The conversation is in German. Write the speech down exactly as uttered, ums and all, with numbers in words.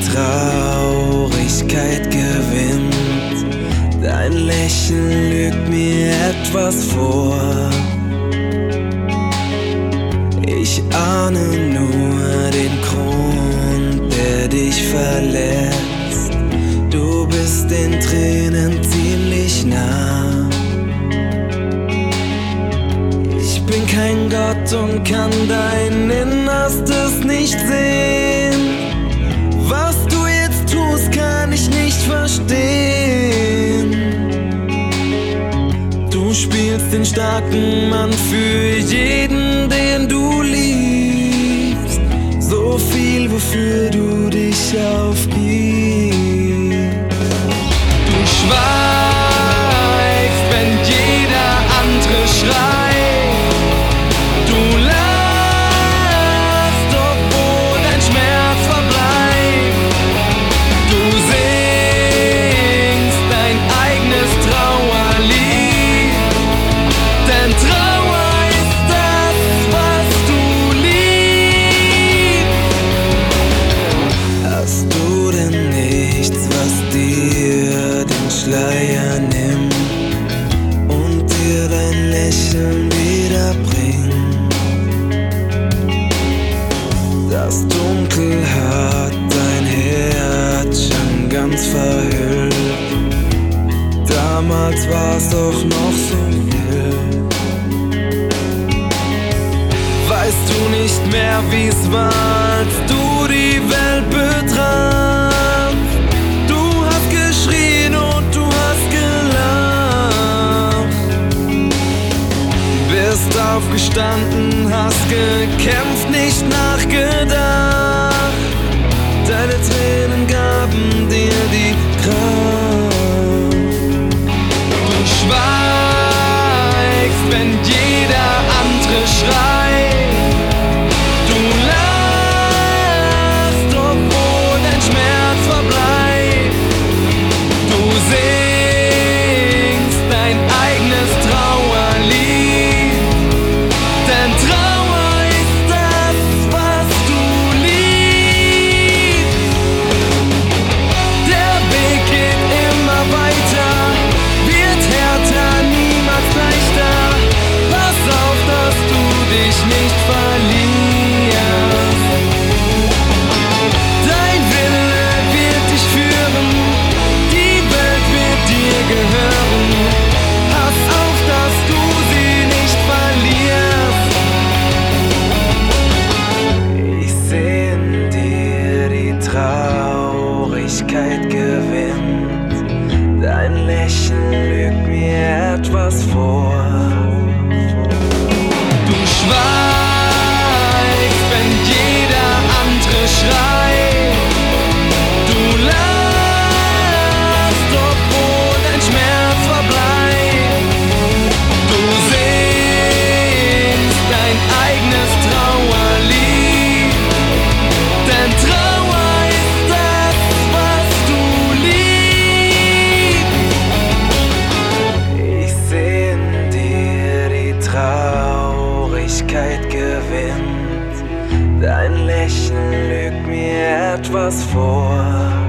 Traurigkeit gewinnt. Dein Lächeln lügt mir etwas vor. Ich ahne nur den Grund, der dich verletzt. Du bist den Tränen ziemlich nah. Ich bin kein Gott und kann dein Innerstes nicht sehen. Was du jetzt tust, kann ich nicht verstehen. Du spielst den starken Mann für jeden, den du liebst. So viel, wofür du dich aufgibst. Du schweigst, wenn jeder andere schreit. Du lachst, obwohl dein Schmerz verbleibt. Du singst dein eigenes Trauerlied. Denn Trauer ist das, was du liebst. Hast du denn nichts, was dir den Schleier nimmt und dir dein Lächeln wiederbringt? Das Dunkel hat dein Herz schon ganz verhüllt. Damals war's doch noch so wild. Weißt du nicht mehr, wie's war, als du die Welt betratst? Du hast geschrien und du hast gelacht. Bist aufgestanden, hast gekämpft, nicht nachgedacht. Deine Tränen gaben dir die Kraft. Du schweigst, wenn jeder andere schreit. Du lachst, obwohl dein Schmerz verbleibt. Du singst dein eigenes Trauerlied. Denn Trauer ist das, was du liebst. Der Weg geht immer weiter, wird härter, niemals leichter. Pass auf, dass du dich nicht verlierst. Dein Wille wird dich führen, die Welt wird dir gehören. Pass auf, dass du sie nicht verlierst. Ich seh in dir, die Traurigkeit gewinnt. Dein Lächeln lügt mir etwas vor. Du schweigst, wenn jeder andere schreit. Du lachst, obwohl dein Schmerz verbleibt. Du singst dein eigenes Trauerlied. Denn Trauer ist das, was du liebst. Ich seh in dir, die Traurigkeit gewinnt. Dein Lächeln lügt mir etwas vor.